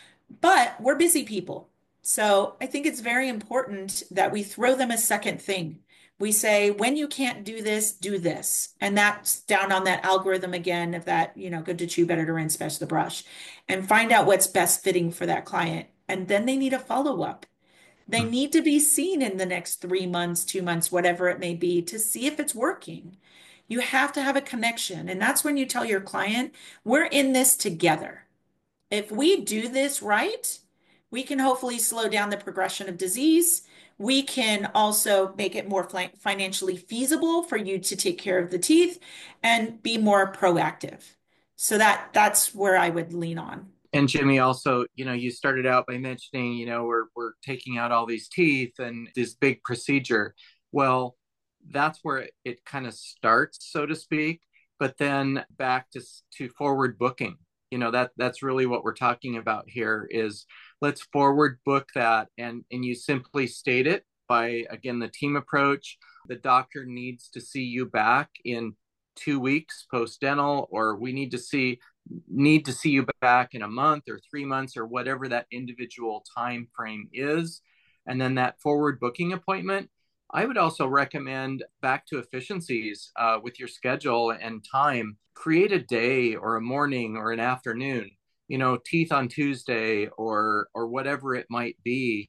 But we're busy people. So I think it's very important that we throw them a second thing. We say, when you can't do this, do this. And that's down on that algorithm again of that, you know, good to chew, better to rinse, best to brush, and find out what's best fitting for that client. And then they need a follow up. They need to be seen in the next three months, two months, whatever it may be, to see if it's working. You have to have a connection. And that's when you tell your client, we're in this together. If we do this right, we can hopefully slow down the progression of disease. We can also make it more financially feasible for you to take care of the teeth and be more proactive. So that that's where I would lean on. And Jimmy, also, you know, you started out by mentioning, you know, we're we're taking out all these teeth and this big procedure. Well, that's where it, it kind of starts, so to speak. But then back to to forward booking. You know, that that's really what we're talking about here is let's forward book that, and and you simply state it by, again, the team approach. The doctor needs to see you back in two weeks post dental, or we need to see need to see you back in a month or three months or whatever that individual time frame is. And then that forward booking appointment, I would also recommend, back to efficiencies uh, with your schedule and time, create a day or a morning or an afternoon, you know, teeth on Tuesday or or whatever it might be,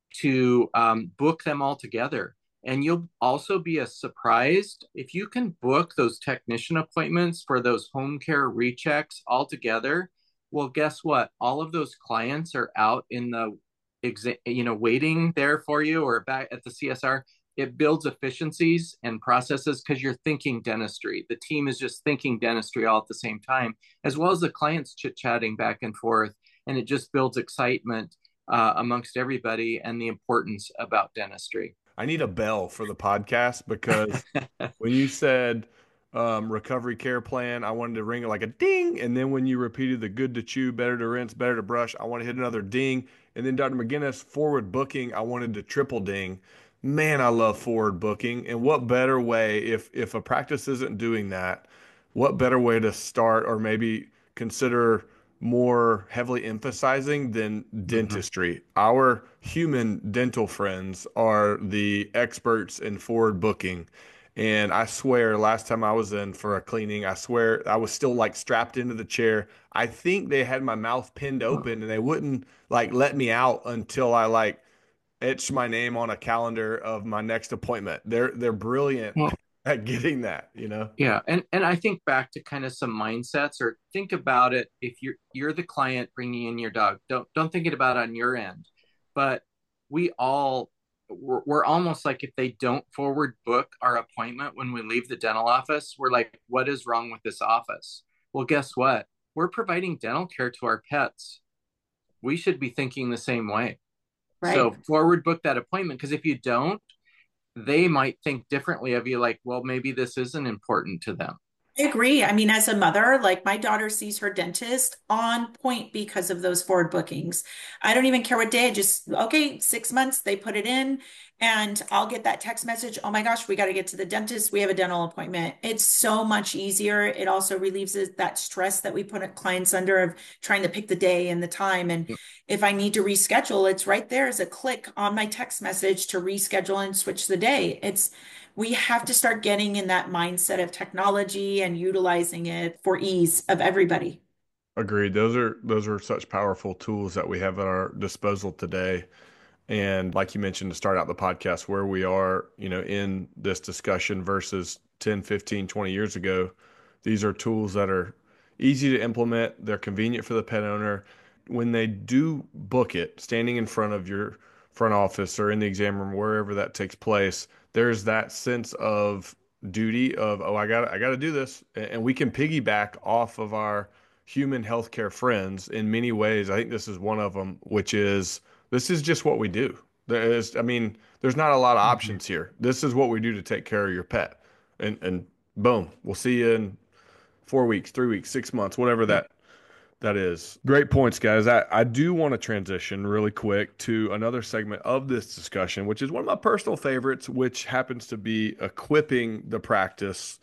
to um, book them all together. And you'll also be as surprised if you can book those technician appointments for those home care rechecks all together. Well, guess what? All of those clients are out in the, exa- you know, waiting there for you or back at the C S R. It builds efficiencies and processes because you're thinking dentistry. The team is just thinking dentistry all at the same time, as well as the clients chit-chatting back and forth. And it just builds excitement uh, amongst everybody and the importance about dentistry. I need a bell for the podcast because when you said um, recovery care plan, I wanted to ring it like a ding. And then when you repeated the good to chew, better to rinse, better to brush, I want to hit another ding. And then Doctor McGinnis, forward booking, I wanted to triple ding. Man, I love forward booking. And what better way, if if a practice isn't doing that, what better way to start or maybe consider more heavily emphasizing than Mm-hmm. dentistry? Our human dental friends are the experts in forward booking. And I swear, last time I was in for a cleaning, I swear I was still like strapped into the chair. I think they had my mouth pinned open and they wouldn't like let me out until I like etched my name on a calendar of my next appointment. They're they're brilliant Well, at getting that, you know? yeah, and and I think back to kind of some mindsets, or think about it. If you're you're the client bringing in your dog, don't don't think it about on your end, but we all we're, we're almost like, if they don't forward book our appointment when we leave the dental office, we're like, what is wrong with this office? Well, guess what? We're providing dental care to our pets. We should be thinking the same way. Right. So forward book that appointment, because if you don't, they might think differently of you, like, well, maybe this isn't important to them. I agree. I mean, as a mother, like my daughter sees her dentist on point because of those forward bookings. I don't even care what day, just okay, six months, they put it in, and I'll get that text message. Oh my gosh, we got to get to the dentist. We have a dental appointment. It's so much easier. It also relieves that stress that we put clients under of trying to pick the day and the time. And if I need to reschedule, it's right there as a click on my text message to reschedule and switch the day. It's we have to start getting in that mindset of technology and utilizing it for ease of everybody. Agreed. Those are those are such powerful tools that we have at our disposal today. And like you mentioned to start out the podcast, where we are, you know, in this discussion versus ten, fifteen, twenty years ago, these are tools that are easy to implement. They're convenient for the pet owner. When they do book it, standing in front of your front office or in the exam room, wherever that takes place, there's that sense of duty of, oh, I got I got to do this. And we can piggyback off of our human healthcare friends in many ways. I think this is one of them, which is this is just what we do. There is, I mean, there's not a lot of Mhm. options here. This is what we do to take care of your pet. And and boom, we'll see you in four weeks, three weeks, six months, whatever Yep. that that is. Great points, guys. I, I do want to transition really quick to another segment of this discussion, which is one of my personal favorites, which happens to be equipping the practice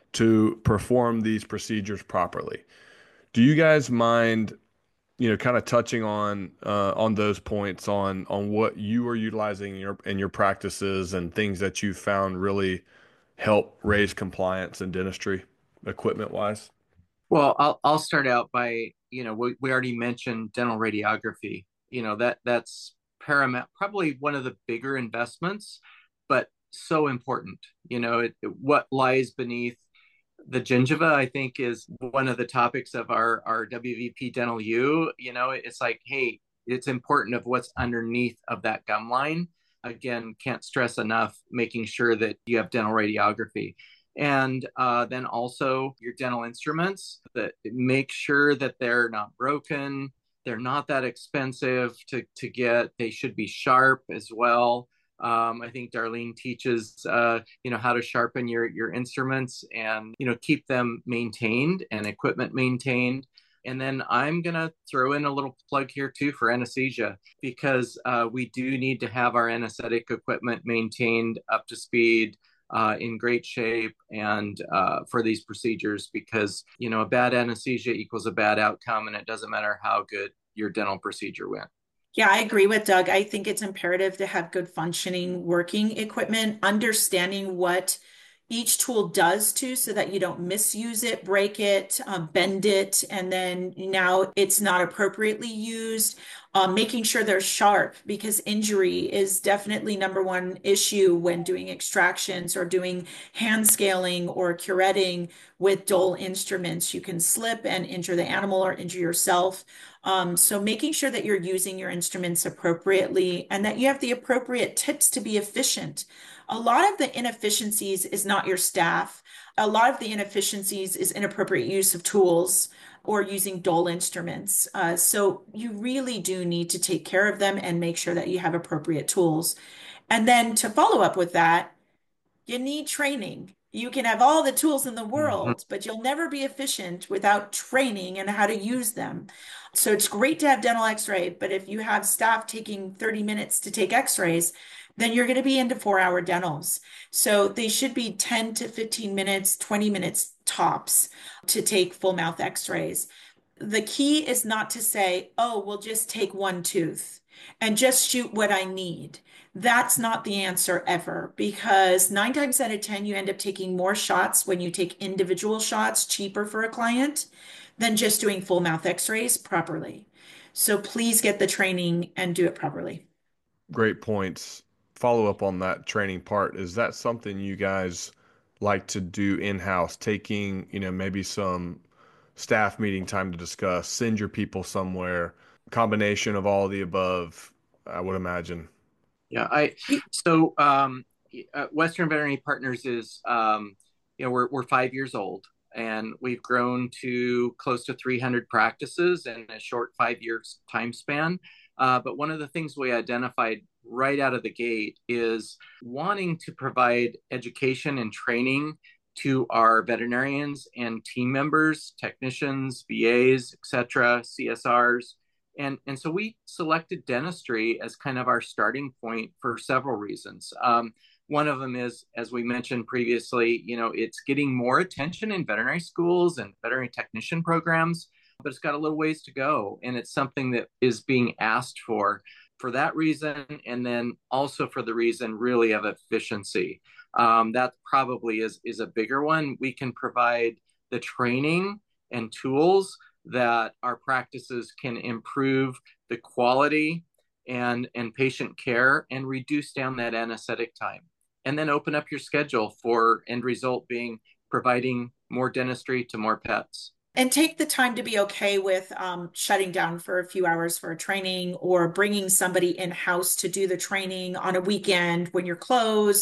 to perform these procedures properly. Do you guys mind, you know, kind of touching on uh, on those points on on what you are utilizing in your in your practices and things that you found really help raise compliance in dentistry, equipment wise? Well, I'll I'll start out by, you know, we, we already mentioned dental radiography. You know, that that's paramount, probably one of the bigger investments, but so important. You know, it, it- what lies beneath the gingiva, I think, is one of the topics of our our W V P Dental U. You know, it's like, hey, it's important of what's underneath of that gum line. Again, can't stress enough making sure that you have dental radiography. And uh, then also your dental instruments, that make sure that they're not broken, they're not that expensive to, to get, they should be sharp as well. um, I think Darlene teaches, uh, you know, how to sharpen your your instruments and, you know, keep them maintained and equipment maintained. And then I'm gonna throw in a little plug here too for anesthesia, because uh, we do need to have our anesthetic equipment maintained up to speed, uh, in great shape, and uh, for these procedures, because, you know, a bad anesthesia equals a bad outcome, and it doesn't matter how good your dental procedure went. Yeah, I agree with Doug. I think it's imperative to have good functioning working equipment, understanding what each tool does to so that you don't misuse it, break it, uh, bend it, and then now it's not appropriately used. Um, making sure they're sharp because injury is definitely number one issue when doing extractions or doing hand scaling or curetting with dull instruments. You can slip and injure the animal or injure yourself. Um, so making sure that you're using your instruments appropriately and that you have the appropriate tips to be efficient. A lot of the inefficiencies is not your staff. A lot of the inefficiencies is inappropriate use of tools or using dull instruments. Uh, so you really do need to take care of them and make sure that you have appropriate tools. And then to follow up with that, you need training. You can have all the tools in the Mhm. world, but you'll never be efficient without training and how to use them. So it's great to have dental x-ray, but if you have staff taking thirty minutes to take x-rays, then you're going to be into four hour dentals. So they should be ten to fifteen minutes, twenty minutes tops to take full mouth x-rays. The key is not to say, oh, we'll just take one tooth and just shoot what I need. That's not the answer ever, because nine times out of ten, you end up taking more shots when you take individual shots, cheaper for a client, than just doing full mouth x-rays properly. So please get the training and do it properly. Great points. Follow up on that training part. Is that something you guys like to do in-house, taking, you know, maybe some staff meeting time to discuss, send your people somewhere, combination of all of the above, I would imagine. Yeah, I so um, uh, Western Veterinary Partners is, um, you know, we're we're five years old, and we've grown to close to three hundred practices in a short five years time span. Uh, but one of the things we identified right out of the gate is wanting to provide education and training to our veterinarians and team members, technicians, V As, et cetera, C S Rs, and and so we selected dentistry as kind of our starting point for several reasons. Um, one of them is, as we mentioned previously, you know, it's getting more attention in veterinary schools and veterinary technician programs, but it's got a little ways to go, and it's something that is being asked for for that reason, and then also for the reason really of efficiency. Um, that probably is is a bigger one. We can provide the training and tools that our practices can improve the quality and and patient care and reduce down that anesthetic time, and then open up your schedule for end result being providing more dentistry to more pets. And take the time to be okay with um, shutting down for a few hours for a training or bringing somebody in-house to do the training on a weekend when you're closed.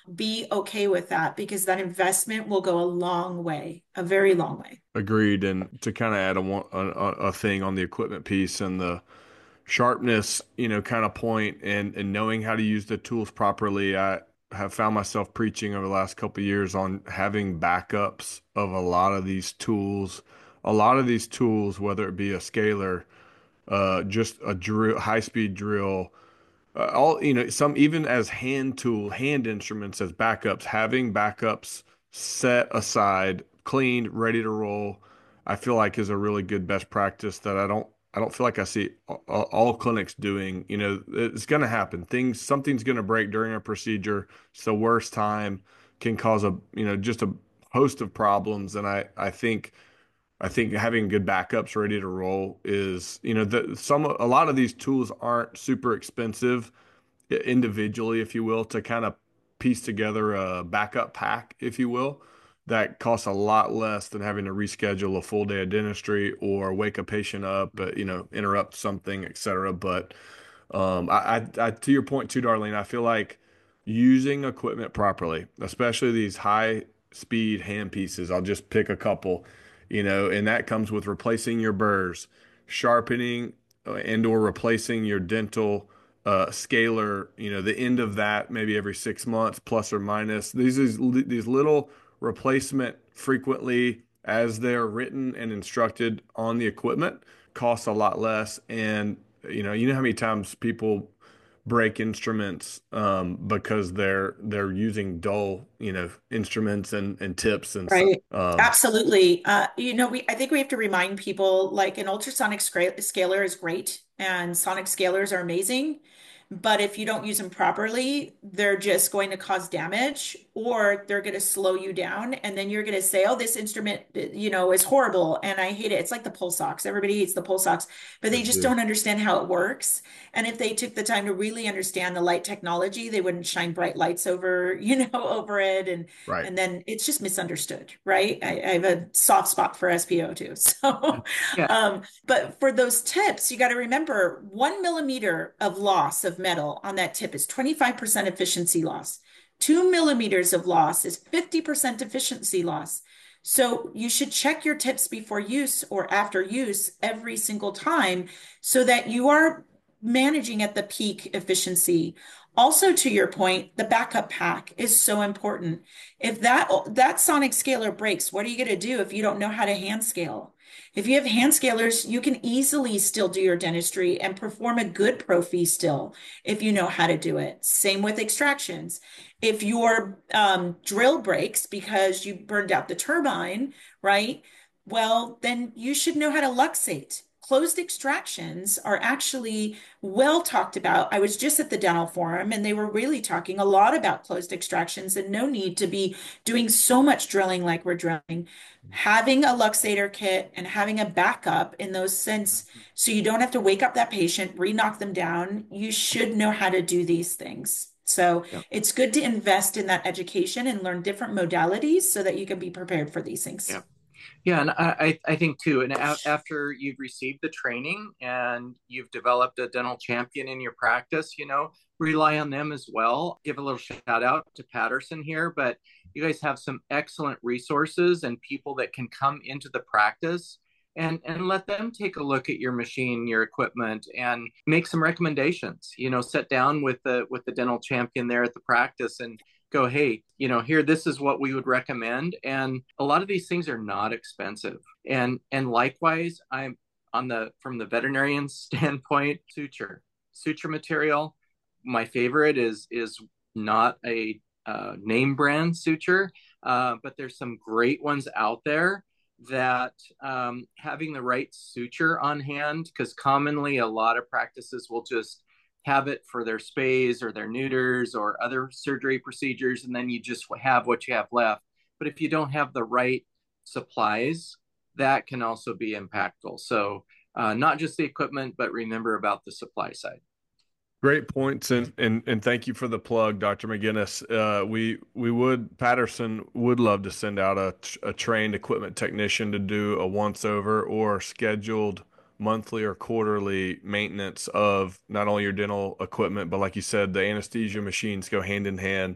be okay with that because that investment will go a long way, a very long way. Agreed. And to kind of add a, one- a a thing on the equipment piece and the sharpness, you know, kind of point and and knowing how to use the tools properly, I have found myself preaching over the last couple of years on having backups of a lot of these tools. A lot of these tools, whether it be a scaler, uh, just a drill, high speed drill, uh, all you know, some even as hand tool, hand instruments as backups, having backups set aside, cleaned, ready to roll, I feel like is a really good best practice that I don't I don't feel like I see all, all clinics doing. You know, it's going to happen. Things something's going to break during a procedure. It's the worst time, can cause a you know just a host of problems, and I I think I think having good backups ready to roll is, you know, the, some a lot of these tools aren't super expensive individually, if you will, to kind of piece together a backup pack, if you will, that costs a lot less than having to reschedule a full day of dentistry or wake a patient up, but, you know, interrupt something, et cetera. But um, I, I, I, to your point too, Darlene, I feel like using equipment properly, especially these high speed hand pieces, I'll just pick a couple, you know, and that comes with replacing your burrs, sharpening uh, and or replacing your dental uh, scaler, you know, the end of that maybe every six months, plus or minus. These is these little replacement frequently as they're written and instructed on the equipment costs a lot less. And you know, you know how many times people break instruments um, because they're they're using dull, you know, instruments and and tips and stuff. Right. Um, Absolutely. Uh, you know, we I think we have to remind people like an ultrasonic scra- scaler is great and sonic scalers are amazing, but if you don't use them properly, they're just going to cause damage or they're going to slow you down and then you're going to say, "Oh, this instrument, you know, is horrible and I hate it." It's like the pulse ox. Everybody hates the pulse ox, but I they just do. don't understand how it works. And if they took the time to really understand the light technology, they wouldn't shine bright lights over, you know, over it and Right. and then it's just misunderstood, right? I, I have a soft spot for S P O too. So, Yeah. um, but for those tips, you got to remember one millimeter of loss of metal on that tip is twenty-five percent efficiency loss. Two millimeters of loss is fifty percent efficiency loss. So you should check your tips before use or after use every single time so that you are managing at the peak efficiency. Also, to your point, the backup pack is so important. If that that sonic scaler breaks, what are you going to do if you don't know how to hand scale? If you have hand scalers, you can easily still do your dentistry and perform a good prophy still if you know how to do it. Same with extractions. If your um, drill breaks because you burned out the turbine, right? Well, then you should know how to luxate. Closed extractions are actually well talked about. I was just at the dental forum and they were really talking a lot about closed extractions and no need to be doing so much drilling like we're drilling. Having a luxator kit and having a backup in those sense, so you don't have to wake up that patient, re-knock them down. You should know how to do these things. So Yeah. it's good to invest in that education and learn different modalities so that you can be prepared for these things. Yeah. Yeah, and I, I think too, and a- after you've received the training and you've developed a dental champion in your practice, you know, rely on them as well. Give a little shout out to Patterson here, but you guys have some excellent resources and people that can come into the practice and and let them take a look at your machine, your equipment, and make some recommendations. You know, sit down with the with the dental champion there at the practice and go, hey, you know, here, this is what we would recommend. And a lot of these things are not expensive. And and likewise, I'm on the from the veterinarian standpoint, suture, suture material. My favorite is is not a uh, name brand suture, uh, but there's some great ones out there that um, having the right suture on hand, because commonly a lot of practices will just have it for their spays or their neuters or other surgery procedures, and then you just have what you have left. But if you don't have the right supplies, that can also be impactful. So, uh, not just the equipment, but remember about the supply side. Great points, and and and thank you for the plug, Doctor McGinnis. Uh, we we would Patterson would love to send out a a trained equipment technician to do a once over or scheduled monthly or quarterly maintenance of not only your dental equipment, but like you said, the anesthesia machines go hand in hand.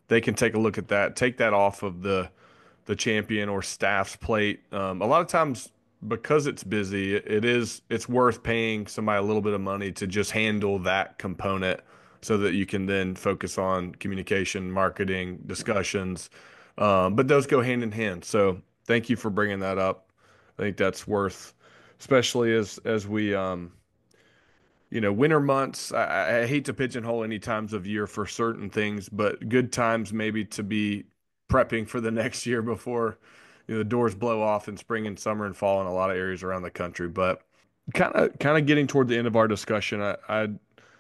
they can take a look at that, take that off of the the champion or staff's plate. Um, a lot of times, because it's busy, it, it is it's worth paying somebody a little bit of money to just handle that component, so that you can then focus on communication, marketing, discussions. Um, but those go hand in hand. So thank you for bringing that up. I think that's worth, especially as as we um, you know, winter months. I, I hate to pigeonhole any times of year for certain things, but good times maybe to be prepping for the next year before, you know, the doors blow off in spring and summer and fall in a lot of areas around the country. But kind of kind of getting toward the end of our discussion, I, I,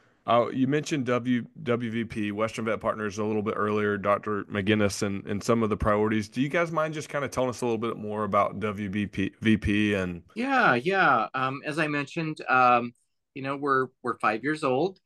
I you mentioned W WVP, Western Vet Partners, a little bit earlier, Doctor McGinnis, and and some of the priorities. Do you guys mind just kind of telling us a little bit more about W V P V P and? Yeah, yeah. Um, as I mentioned, um, you know, we're we're five years old,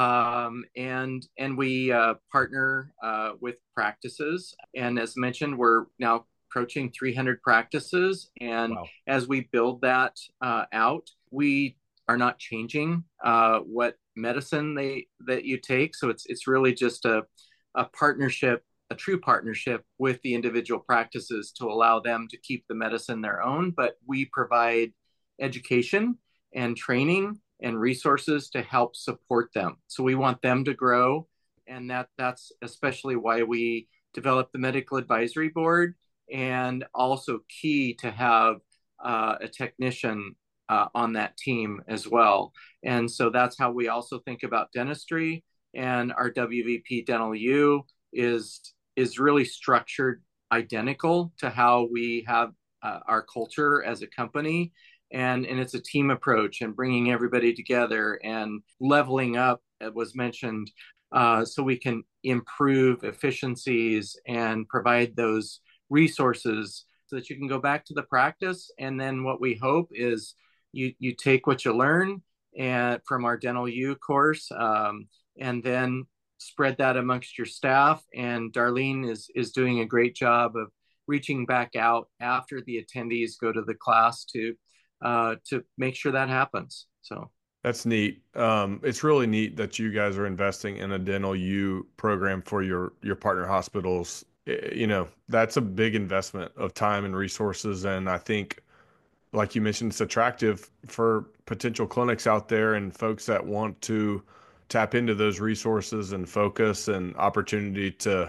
um, and and we uh, partner uh, with practices. And as mentioned, we're now approaching three hundred practices. And Wow. as we build that uh, out, we are not changing uh, what medicine they that you take. So it's it's really just a a partnership, a true partnership with the individual practices to allow them to keep the medicine their own, but we provide education and training and resources to help support them. So we want them to grow, and that that's especially why we developed the medical advisory board, and also key to have uh, a technician uh, on that team as well. And so that's how we also think about dentistry, and our W V P Dental U is is really structured identical to how we have uh, our culture as a company. And, and it's a team approach, and bringing everybody together and leveling up, it was mentioned, uh, so we can improve efficiencies and provide those resources so that you can go back to the practice. And then what we hope is you, you take what you learn and from our Dental U course, um, and then spread that amongst your staff. And Darlene is is doing a great job of reaching back out after the attendees go to the class to uh, to make sure that happens. So that's neat. Um, it's really neat that you guys are investing in a Dental U program for your your partner hospitals. You know, that's a big investment of time and resources, and I think, like you mentioned, it's attractive for potential clinics out there and folks that want to tap into those resources and focus and opportunity to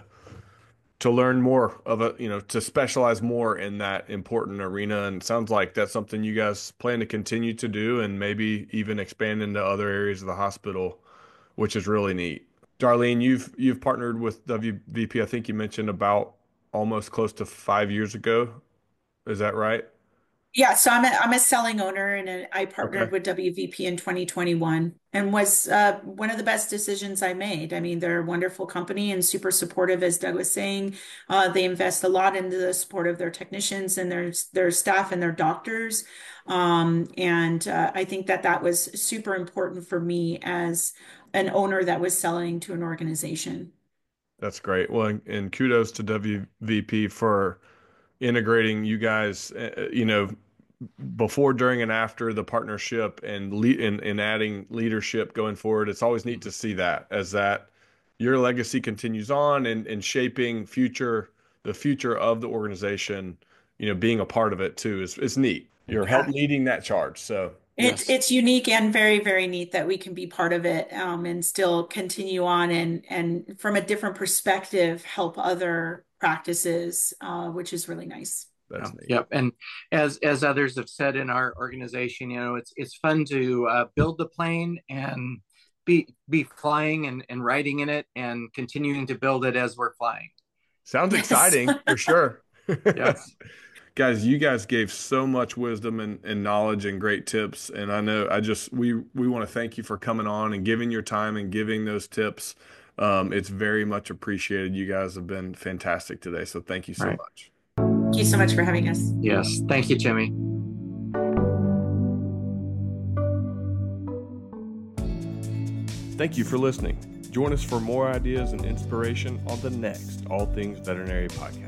to learn more of a, you know, to specialize more in that important arena. And it sounds like that's something you guys plan to continue to do, and maybe even expand into other areas of the hospital, which is really neat. Darlene, you've you've partnered with W V P, I think you mentioned, about almost close to five years ago. Is that right? Yeah, so I'm a, I'm a selling owner, and uh, I Okay. partnered with W V P in twenty twenty-one, and was uh, one of the best decisions I made. I mean, they're a wonderful company and super supportive, as Doug was saying. Uh, they invest a lot into the support of their technicians and their their staff and their doctors. Um, and uh, I think that that was super important for me as an owner that was selling to an organization. That's great. Well, and, and kudos to W V P for integrating you guys, uh, you know, before, during, and after the partnership, and le- and, and adding leadership going forward. It's always neat to see that, as that your legacy continues on, and, and shaping future, the future of the organization, you know, being a part of it too is, is neat. You're help Yeah. leading that charge. So It's yes, it's unique and very, very neat that we can be part of it, um, and still continue on and and from a different perspective help other practices, uh, which is really nice. that's yeah, neat. yep. And as as others have said in our organization, you know, it's it's fun to uh, build the plane and be be flying and, and riding in it and continuing to build it as we're flying. Sounds Yes. exciting for sure. Yes. Guys, you guys gave so much wisdom and, and knowledge and great tips. And I know I just, we, we want to thank you for coming on and giving your time and giving those tips. Um, it's very much appreciated. You guys have been fantastic today. So thank you so Right. much. Thank you so much for having us. Yes. Thank you, Jimmy. Thank you for listening. Join us for more ideas and inspiration on the next All Things Veterinary podcast.